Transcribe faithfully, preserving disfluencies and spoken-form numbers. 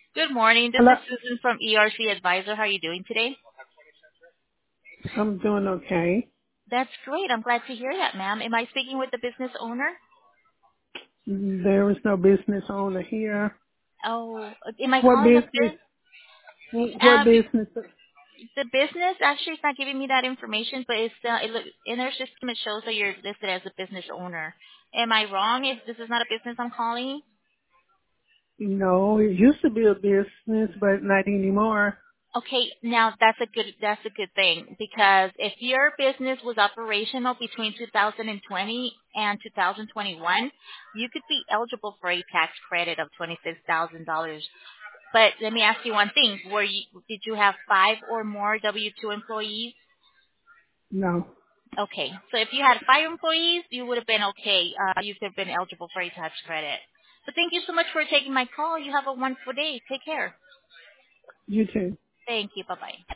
Good morning. This Hello. is Susan from E R C Advisor. How are you doing today? I'm doing okay. That's great. I'm glad to hear that, ma'am. Am I speaking with the business owner? There is no business owner here. Oh, am I What calling a business? bit? What Uh, business? the business actually is not giving me that information, but it's uh, it look, in our system it shows that you're listed as a business owner. Am I wrong if this is not a business I'm calling? No, it used to be a business, but not anymore. Okay, now that's a good that's a good thing because if your business was operational between two thousand twenty and two thousand twenty-one, you could be eligible for a tax credit of twenty-six thousand dollars. But let me ask you one thing: Were you did you have five or more W two employees? No, Okay, so if you had five employees, you would have been okay. Uh, you could have been eligible for a tax credit. So thank you so much for taking my call. You have a wonderful day. Take care. you too. Thank you. Bye bye.